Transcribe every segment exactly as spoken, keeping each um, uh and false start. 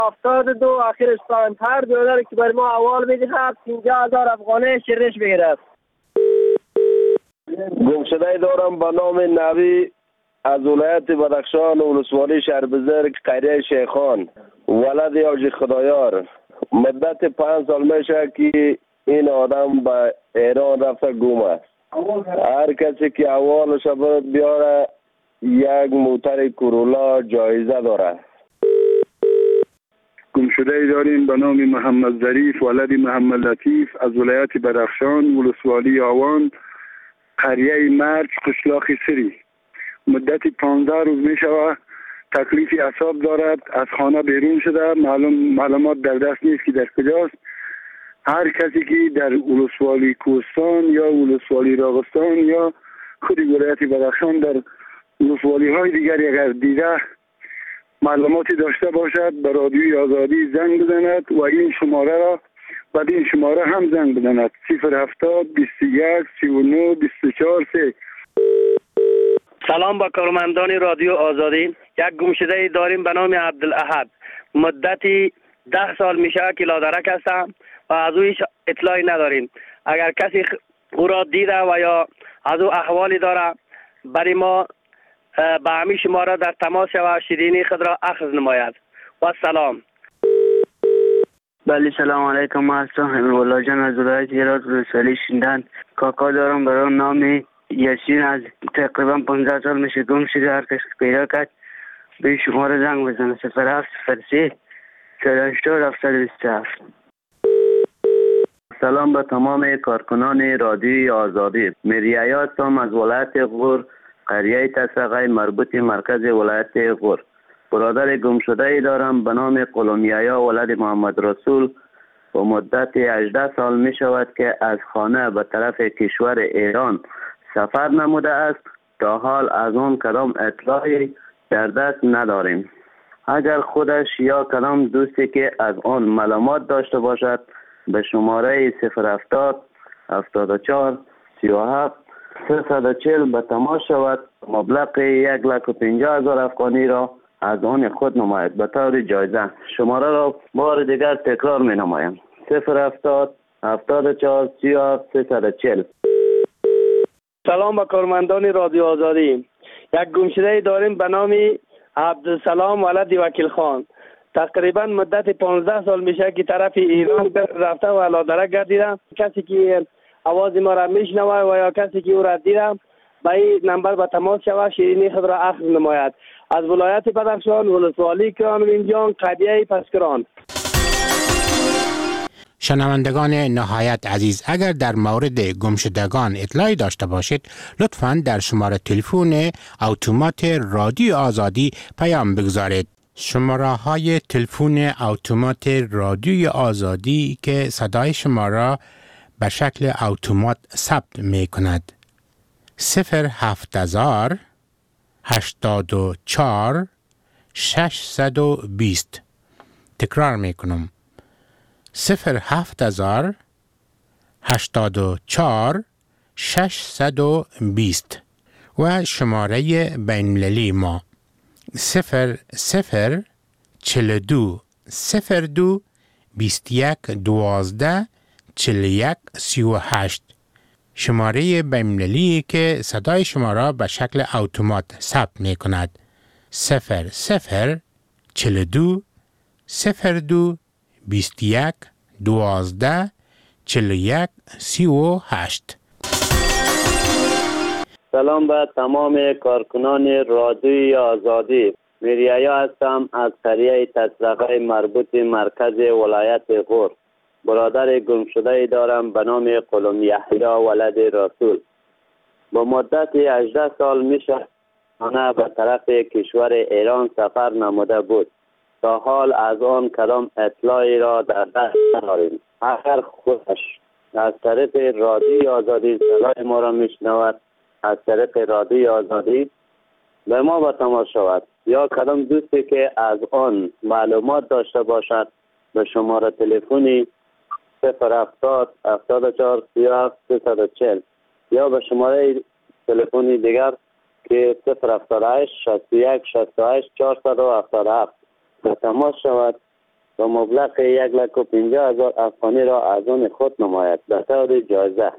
هفتاد و دو آخرش پنجاه دلار که بر ما اول میده پنجاه هزار افغانی شرش بگیرد. گمشده دارم به نام نوی از ولایت بدخشان ولسوالی شهر بزرگ قریه شیخان ولد حاجی خدایار. مدت پنج سال میشه که این آدم به ایران رفته گم است. هر کسی که اولش بیاره یک موتر کورولا جایزه داره. گمشده داریم به نام محمد ظریف ولد محمد لطیف از ولایت بدخشان ولسوالی آوان قریه مرج قشلاق سری. مدت پانزده روز می شود تکلیف اعصاب دارد. از خانه بیرون شده. معلوم معلومات در دست نیست که در کجاست. هر کسی که در ولسوالی کوهستان یا ولسوالی راغستان یا خود ولایت بدخشان در ولسوالی های دیگری اگر دیده معلوماتی داشته باشد به رادیوی آزادی زنگ بزند و این شماره را بعد این شماره هم زنگ بزند صفر هفتاد بیست و یک سی و نه بیست و چهار سه. سلام با کارمندان رادیو آزادی. یک گمشده داریم به نام عبدالاحد. مدتی ده سال میشه که لادرک هستم و از او هیچ اطلاعی نداریم. اگر کسی او را دیده و یا از او احوالی داره برای ما به همین شماره در تماس و شیرینی خود را اخذ نماید. و سلام. بله سلام علیکم. ما هستم والله جان از ولایت هرات ولسوالی شیندن. کاکا دارم برای نام یاسین از تقریبا پانزده سال میشه گم شده. هر کس پیدا کرد به شماره زنگ بزنه صفر هفت صفر سه چهار هشتاد هفتصد و بیست و هفت. سلام به تمام کارکنان رادیوی آزادی. میریایی هستم از ولایت غور قریه تسقای مربوط مرکز ولایت غور. برادر گم شده ای دارم به نام قلمیایا ولد محمد رسول. و مدت هجده سال می شود که از خانه به طرف کشور ایران سفر نموده است. تا حال از آن کدام اطلاعی در دست نداریم. اگر خودش یا کدام دوستی که از آن معلومات داشته باشد به شماره صفر هفتاد هفتاد و چهار سی و هفت سیصد و چهل به تماس شود. مبلغ یک لک و پنجاه هزار افغانی را از آن خود نماید به طور جایزه. شماره را بار دیگر تکرار می نمایم صفر هفتاد هفتاد و چهار سی و هفت سیصد و چهل. سلام با کارمندان رادیو آزادی. یک گمشده داریم به نام عبدالسلام ولد وکیل خان. تقریبا مدت پانزده سال میشه که طرف ایران رفته و لادرک گردیده. کسی که آواز ما را میشنوه و یا کسی که او را دیده به این نمبر به تماس شود شیرینی خود را اخذ نماید. از ولایت بدخشان ولسوالی کران وینجان قریه پسکران. شنوندگان نهایت عزیز، اگر در مورد گمشدگان اطلاعی داشته باشید لطفاً در شماره تلفن اتومات رادیو آزادی پیام بگذارید. شماره های تلفن اتومات رادیوی آزادی که صدای شما را به شکل اتومات ثبت می کند: صفر هفت هزار هشتاد و چهار ششصد و بیست. تکرار می کنم: صفر هفت هزار هشتاد و چهار ششصد و بیست. و شماره بین‌المللی ما صفر صفر چهل و دو صفر دو بیست و یک دوازده چهل و یک سی و هشت. شماره بین‌المللی که صدای شما را به شکل اتومات ثبت می کند: صفر صفر چهل و دو صفر دو بیست و یک دوازده چهل و یک سی و هشت. سلام به تمام کارکنان رادیوی آزادی. میریایا هستم از قریه تسرقه مربوط مرکز ولایت غور. برادر گم شده دارم به نام قلم یحیی ولد رسول. با مدت هجده سال میشه آنها به طرف کشور ایران سفر نموده بود. تا حال از آن کدام اطلاعی را در دست نداریم. اگر خودش از طریق رادیوی آزادی صدای ما را میشنود، از طریق رادیوی آزادی به ما به تماس شود یا کدام دوستی که از آن معلومات داشته باشد به شماره تلفنی صفر هفتاد هفتاد و چهار سی و هفت سیصد و چهل یا به شماره تلفنی دیگر که صفر هفتاد و هشت شصت و یک شصت و هشت چهارصد و هفتاد و هفت به تماس شود و مبلغ یک لک و پنجاه هزار افغانی را از آن خود نماید به طور جایزه.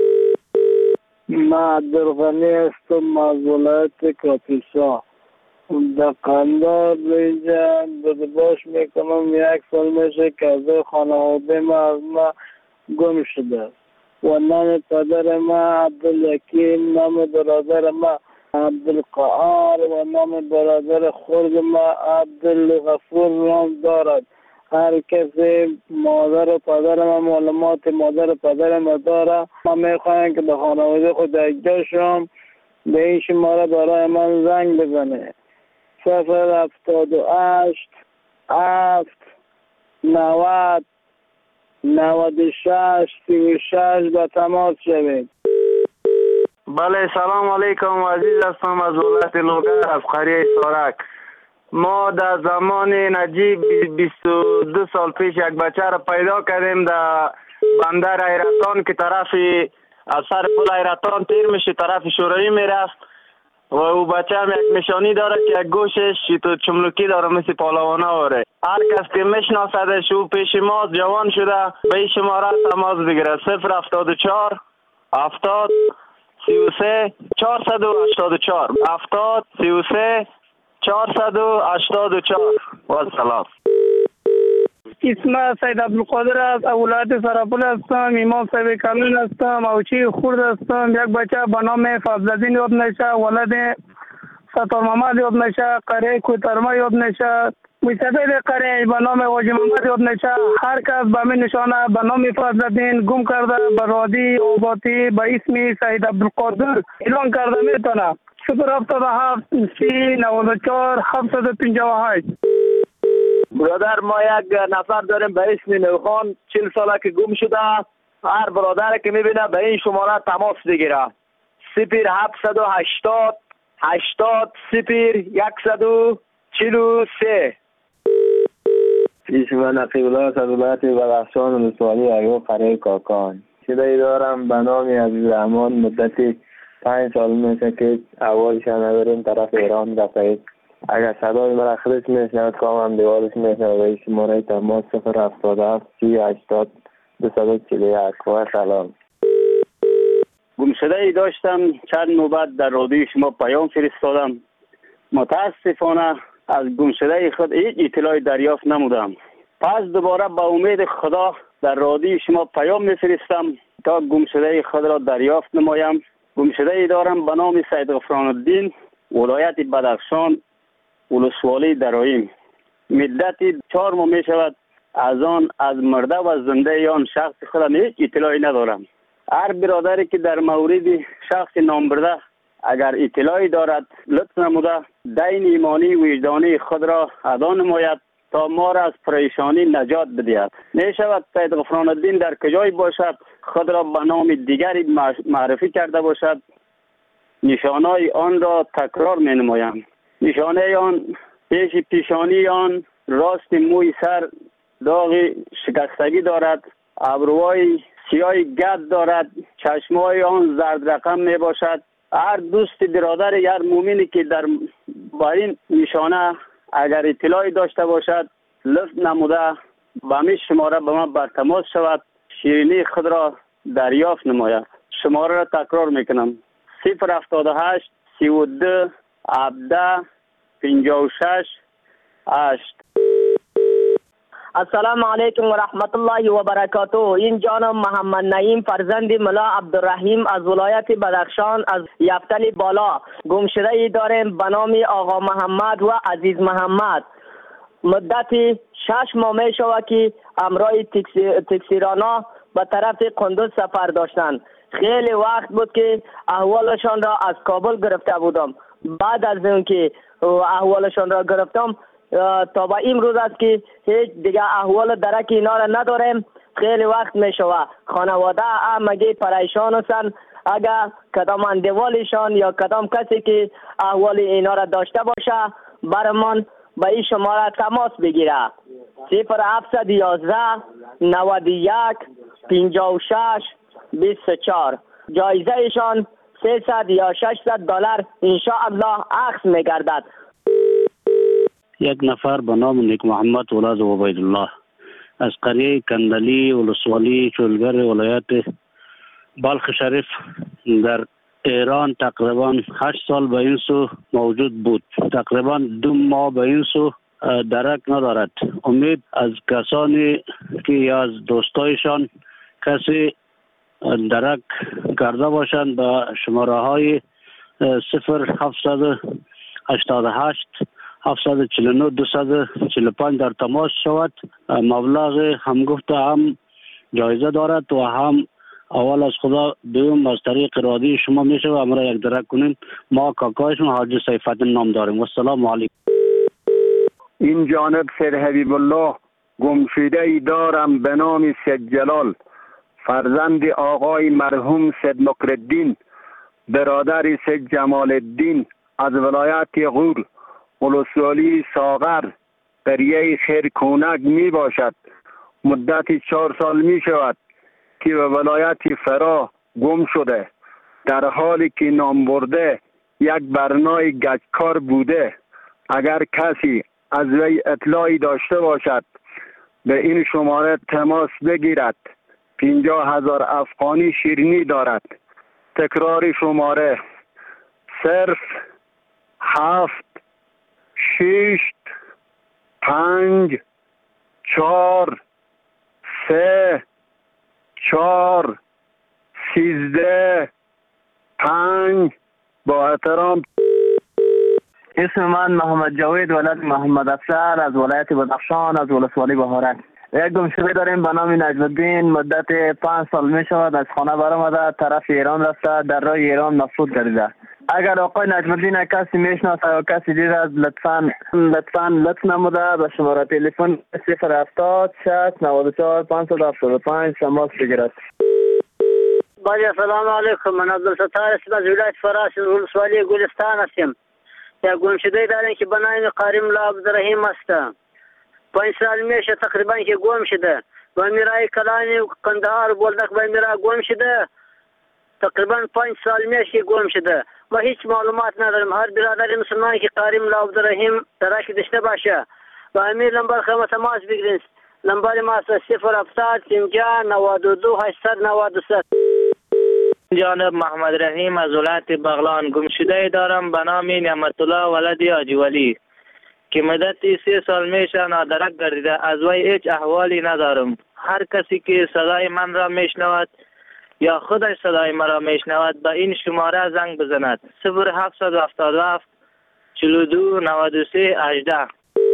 من عبدالغنی هستم از ولایت کاپیسا. در قندار اینجا دادباش میکنم. یک سال میشه که از خانواده ما از ما گم شده و نام پدر ما عبدالحکیم، نام برادر ما عبدالقهار و نام برادر خرد ما عبدالغفور نام دارد. هر کسی مادر و پدر ما معلومات مادر و پدر ما داره. ما میخوایم که به خانواده خود اجدا شم، به این شماره برای من زنگ بزنه: صفر هفتاد و هشت هفت نود نود و شش سی و شش به تماس شوید. بله، سلام علیکم. عزیز هستم از ولایت لوگر از قریه سارک. ما در زمان نجیب بیست و دو سال پیش یک بچه را پیدا کردیم در بندر ایرتان که طرف از سر پل ایرتان تیر میشه طرف شورایی میرفت و او بچه هم یک نشانی داره که یک گوشش تو چملوکی داره مثل پالوانه آره. هر کس که میشناسدش او پیش ما جوان شده به این شماره تماس بگیره: صفر هفتاد و چهار هفتاد سی و سه چهارصد و هشتاد و چهار هفتاد سی و سه چهارصد و هشتاد و چهار. و سلام. اسم سید عبدالقادر از ولایت سرپل هستم. امام صاحب کامل هستم. اوچی خورد هستم. یک بچه به نام فضلالدین یاد نشه، ولد ستار محمد یاد نشه، قریه کوترما یاد نشه، مستفید قریه به نام واجی محمد یاد نشه. هر کس به من نشانه به نام فضلالدین گم کرده به رادی آباتی به اسم سید عبدالقادر اعلان کرده میتونه. صفر هفتاد و هفت سی نود و چهار هفتصد و پنجاه و هشت. برادر ما یک نفر داریم به اسم نوخان، چهل ساله که گم شده. هر برادر که میبینه به این شماره تماس بگیره: صفر هفتصد و هشتاد هشتاد صفر صد و چهل و سه. اسم من نقیب الله از ولایت بدخشان و ولسوالی ایوب قریه کاکان. صدایی دارم به نام عزیزرحمان. مدتی پنج سال میشه که اولش نداریم طرف ایران رفته. اگر صدای مرا خودش میشنود کام هم دیوارش میشنود. به شماره تماس صفر هفتاد و هفت سی هشتاد دویست و چهل و یک. و سلام. گمشده ای داشتم چند نوبت در رادیوی شما پیام فرستادم. متاسفانه از گمشده خود هیچ اطلاعی دریافت نمودم. پس دوباره با امید خدا در رادیوی شما پیام میفرستم تا گمشده خود را دریافت نمایم. گمشده ای دارم به نام سید غفران الدین، ولایت بدخشان، ولسوالی درایم. مدتی چهار ماه می شود از آن از مرده و زنده آن شخص خودم هیچ اطلاعی ندارم. هر برادری که در مورد شخص نام برده اگر اطلاعی دارد لطف نموده دین ایمانی وجدانی خود را ادا نماید تا ما را از پریشانی نجات بدهد. می شود سید غفران الدین در کجای باشد خود را به نام دیگری معرفی کرده باشد، نشانهای آن را تکرار می نمایم. نشانه آن پیش پیشانی آن راست موی سر داغ شکستگی دارد، ابروهای سیاه گد دارد، چشمهای آن زرد رقم می باشد. هر دوست برادر هر مومنی که در با این نشانه اگر اطلاعی داشته باشد لطف نموده به همین شماره به من بر تماس شود، شیرینی خود را دریافت نماید. شماره را تکرار میکنم: صفر هفتاد و هشت سی و دو هفده پنجاه و شش هشت. السلام علیکم و رحمت الله و برکاته. این جانم محمد نعیم فرزند ملا عبدالرحیم از ولایت بدخشان از یفتل بالا. گمشده ای داریم به نام آقا محمد و عزیز محمد. مدتی شش ماه می شود که امرای تکسی، تکسیرانا به طرف قندوز سفر داشتند. خیلی وقت بود که احوالشان را از کابل گرفته بودم. بعد از اینکه احوالشان را گرفتم تا با این روز است که هیچ دیگه احوال درک اینا را نداریم. خیلی وقت می شود خانواده همگی پریشان هستند. اگر کدام اندوالشان یا کدام کسی که احوال اینا را داشته باشه برمان با این شماره تماس بگیره: صفر هفتصد و یازده نود و یک پنجاه و شش بیست و چهار. جایزه ایشان سیصد یا ششصد دلار ان شاء الله اخذ میگردد. یک نفر به نام نیک محمد ولد عبیدالله از قریه کندلی ولسوالی چولگر ولایت بلخ شریف در ایران تقریبا هشت سال به این سو موجود بود. تقریبا دو ماه به این سو درک ندارد. امید از کسانی که از دوستایشان کسی درک کرده باشند به شماره های صفر هفتصد و هشتاد و هشت هفتصد و چهل و نه دویست و چهل و پنج در تماس شود. مبلغ هم گفته هم جایزه دارد و هم اول از خدا دوم از طریق رادیو شما میشه و امرا یک درک کنیم. ما کاکایشون حاجی سیفالدین نام داریم. و السلام علیکم. این جانب سید حبیب الله گمشده ای دارم به نام سید جلال، فرزند آقای مرحوم سید نقرالدین، برادر سید جمال الدین از ولایت غور ولسوالی ساغر قریه خیرکونک می باشد. مدت چهار سال می شود که به ولایت فرا گم شده، در حالی که نام برده یک برنای گچکار بوده. اگر کسی از وی اطلاعی داشته باشد به این شماره تماس بگیرد. پنجاه هزار افغانی شیرینی دارد. تکرار شماره صرف هفت شش پنج چهار سه چهار سیزده پنج. با احترام. اسم من محمد جاوید ولد محمد افسر از ولایت بدخشان از ولسوالی بهارک. یک گمشده داریم به نام نجم الدین. مدت پنج سال می شود از خانه برآمده، طرف ایران رفته، در راه ایران مفقود گردیده. اگر آقای نجم الدین کسی میشناسه یا کسی دید از لطفاً لطفاً لطف نموده به شماره تلفن صفر هفتاد شصت نود و چهار پانصد و هفتاد و پنج تماس بگیرد. بله سلام علیکم. من عبدالستار هستم از ولایت فراس ولسوالی گلستان هستم. یک گمشده داریم که به نام قاریم الله عبدالرحیم است. پنج سال میشه تقریبا که گم شده. و میرای کلانی کندهار بولدک و میرا گم شده. تقریبا پنج سال میشه که گم شده. ما هیچ معلومات نداریم. هر برادر مسلمان که قاریم الله عبدالرحیم تراش داشته باشه و امیر نمبر خما تماس بگیرید. نمبر ما صفر هفتاد پنجاه نود و دو هشتصد نود و سه. جانب محمد رحیم از ولایت بغلان گمشده دارم به نام نعمت الله ولد حاجی ولی که مدت سه سال میشه نادرک گردیده. از وی هیچ احوالی ندارم. هر کسی که صدای من را میشنود یا خودش صدای من را میشنود به این شماره زنگ بزند. صفر هفتصد و هفتاد و هفت چهل و دو نود و سه هجده.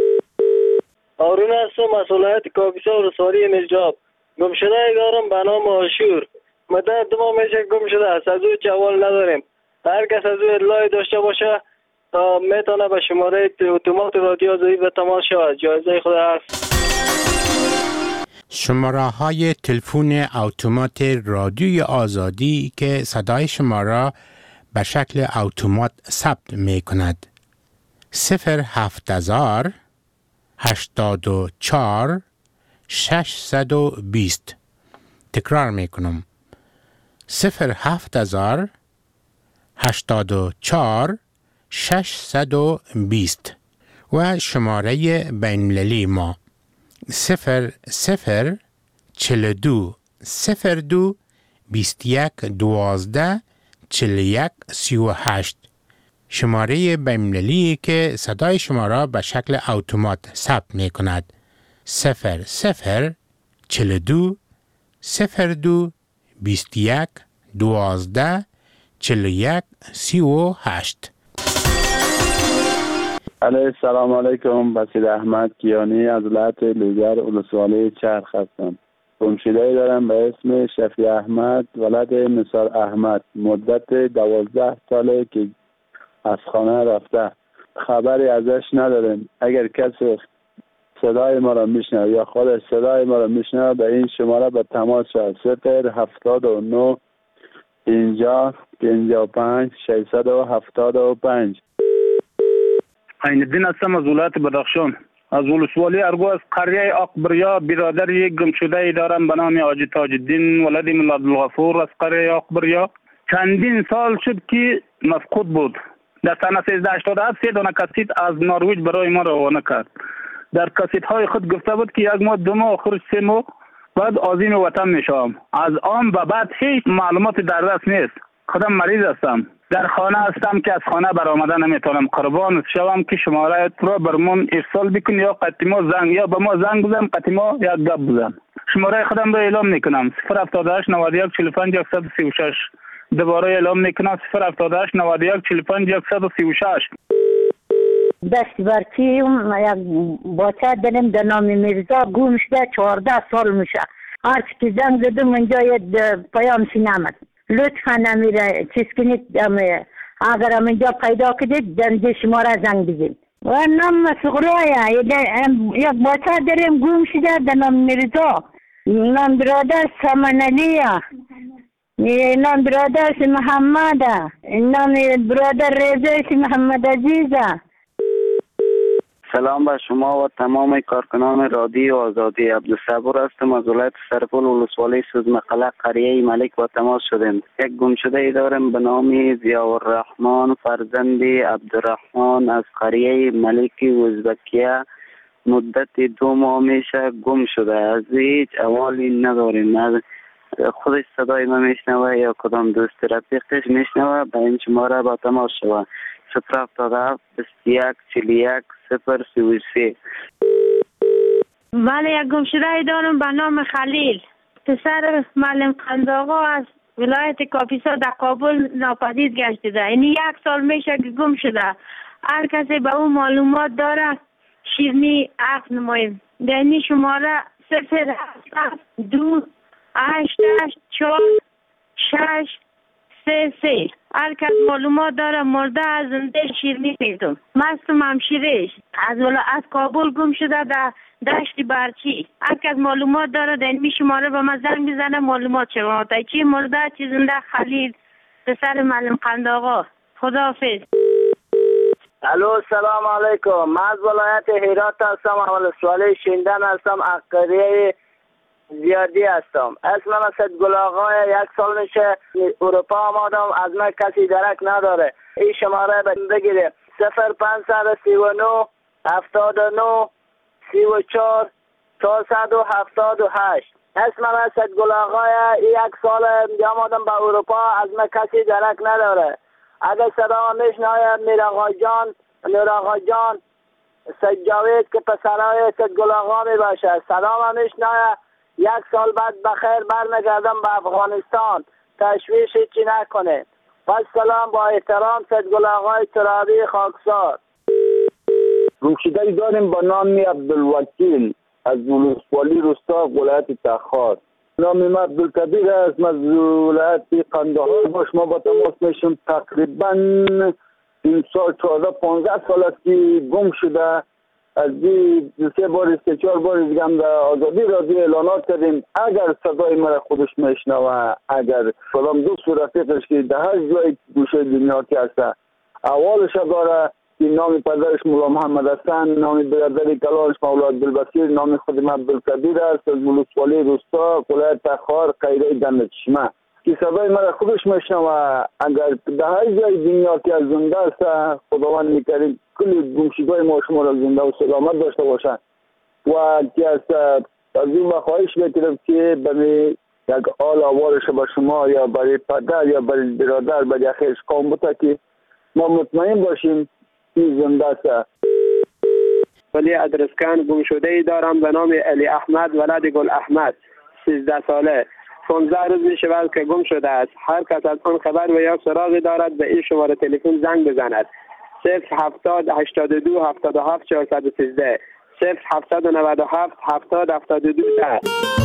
هارون هستم از ولایت کاپیسا ولسوالی ملجاب. گمشده دارم به نام آشور. مدت دو ماه میشه گم شده است. از او جوال نداریم. هر کس از او اطلاعی داشته باشه میتونه به شماره اتومات رادیو آزادی به تماس شود. جایزه خدا هست. شماره های تلفن اتومات رادیوی آزادی که صدای شما را به شکل اتومات ثبت می کند. صفر هفت هزار هشتاد و چهار ششصد و بیست. تکرار می کنم. صفر هفت هزار هشتاد و چهار ششصد و بیست و شماره بین‌المللی ما صفر صفر چهل و دو صفر دو بیست و یک دوازده چهل و یک سی و هشت. شماره بین‌المللی که صدای شما را به شکل اتومات ثبت می کند. صفر صفر چهل و دو صفر دو بیست و یک دوازده چهل و یک سی و هشت. علیه السلام علیکم. بسید احمد کیانی از ولایت لوگر ولسوالی چرخ هستم. گمشده دارم به اسم شفیع احمد ولد نثار احمد. مدت دوازده ساله که از خانه رفته. خبری ازش نداریم. اگر کسی صدای ما را میشنوه یا خودش صدای ما را میشنوه به این شماره به تماس شد. صفر هفتاد و نه پنجاه پنجاه و پنج ششصد و هفتاد و پنج. عین الدین هستم از ولایت بدخشان از ولسوالی ارگو از قریه اقبریا. برادر یک گمشده دارم به نام حاجی تاج الدین ولد مولا عبدالغفور از قریه اقبریا. چندین سال شد که مفقود بود. در سال سیزده هشتاد و هفت سه دانه کاسیت از نروژ برای ما روانه کرد. در کاسیت های خود گفته بود که یک ماه دو ماه آخر سه ماه بعد عازم وطن میشم. از آن و بعد هیچ معلومات در دست نیست. خودم مریض هستم. در خانه هستم که از خانه برآمدن نمیتونم. قربان شوم که شماره را برمون ارسال بکن یا قطیما زنگ یا به ما زنگ بزن قطیما یا گپ بزن. شماره خودم را اعلام میکنم صفر هفتاد و هشت نود و یک چهل و پنج صد و سی و شش. دوباره اعلام میکنم صفر هفتاد و هشت نود و یک چهل و پنج صد و سی و شش. دست برچی یک بچه داریم در نام میرزا گم شده چهارده سال میشه. هر چی که زنگ زدم اینجا یه پیام نامد. لطفا نمیره چیز کنید اگر هم اینجا پیدا کردید دنده شما را زنگ بزید. و نام سغرایه یک بچه داریم گم شده در نام میرزا. نام برادر سمن علیه. نام برادرش محمده. نام برادر رضایش محمد عزیزه. سلام به شما و تمام کارکنان رادیو آزادی. عبدالصبور هستم از ولایت سرپل ولسوالی سوزمقله قریه ملک با تماس شدیم. یک گمشده ای دارم به نام ضیاءالرحمن فرزند عبدالرحمن از قریه ملک ازبکیه. مدت دو ماه میشه گم شده. از هیچ احوالی نداریم. از خودش صدای ما میشنوه یا کدام دوست رفیقش میشنوه به این شماره با تماس شوه. صفر هفتاد و هفت بیست و یک چهل و یک صفر سی و سه. بله یک گمشده دارم به نام خلیل پسر معلم قنداغا از ولایت کاپیسا در کابل ناپدید گشته. یعنی یک سال میشه که گم شده. هر کسی به اون معلومات داره شیرنی عقد نماییم. یعنی شماره صفر هفت دو هشت هشت چهار شش سه سه. هر کس معلومات داره مرده از زنده شیرنی پیدم. مستم همشیرش از ولا از کابل گم شده در دشت برچی. هر کس معلومات داره در این شماره به من زنگ بزنه معلومات شما تا چی مرده چی زنده. خلیل پسر معلم قنداغا. خداحافظ. الو سلام علیکم. من از ولایت هرات هستم. ولسوالی شیندن هستم. عقریه زیادی هستم. اسم من اسد گل آقای. یک سال میشه اروپا آمادم. از من کسی درک نداره. این شماره بگیره صفر پنج سی و نو هفتاد و نو سی و چهار چهارصد و هفتاد و هشت. اسم من اسد گل آقای. یک سال آمادم به اروپا. از من کسی درک نداره. اگر صدا میشنوه میر آقا جان نور آقا جان سجاوید که پسرای اسد گل آقا می باشه. صدا میشنوه. یک سال بعد بخیر برمیگردم به افغانستان. تشویش چی نکنه. و سلام با احترام صدگل آقای ترابی خاکسار. گمشده داریم با نام عبدالوکیل از ولسوالی رستا ولایت تخار. نام من عبدالکبیر است. از ولایت قندهار با شما با تماس میشم. تقریبا این سال چهارده پانزده سال است که گم شده. از دی سه بار سه چهار بار دیگه هم در آزادی رادیو اعلانات کردیم. اگر صدای مرا خودش میشنوه، اگر سلام دوست و رفیقش که در هر جای گوشه دنیا که هسته اولش داره که نام پدرش مولا محمد حسن، نام برادر کلانش مولا عبدالبصیر، نام خود من عبدالکبیر است از ولسوالی رستا ولایت تخار قیره دندچشمه که صدای مرا خودش میشنوه. اگر در هر جای دنیا که از زنده است خداوند میکریم کلی گمشدگاه ما شما را زنده و سلامت داشته باشند و که از از این بخواهش میکنم که برای یک آل آوارش به شما یا برای پدر یا برای برادر برای اخیش قوم بوده که ما مطمئن باشیم که زنده است. ولی ادرسکن گمشده ای دارم به نام علی احمد ولد گل احمد سیزده ساله. پانزده روز می شود که گم شده است. هر کس از آن خبر و یا سراغی دارد به این شماره تلفن زنگ بزند. صفر هفتاد هشتاد و دو هفتاد و هفت چهارصد و سیزده صفر هفتصد و نود و هفت هفتاد هفتاد و دو ده.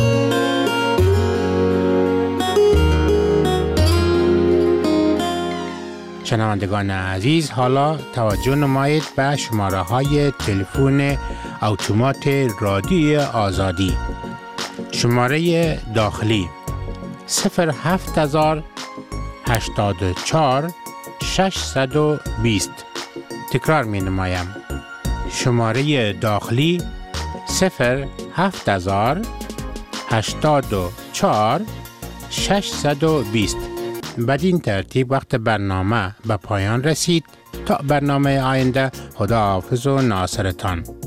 شنوندگان عزیز، حالا توجه نمایید به شماره های تلفن اتومات رادیو آزادی. شماره داخلی صفر هفت هزار هشتاد و چهار ششصد و بیست. تکرار می نمایم. شماره داخلی صفر هفت هزار هشتاد و چهار ششصد و بیست. بدین ترتیب وقت برنامه به پایان رسید. تا برنامه آینده، خدا حافظ و ناصرتان.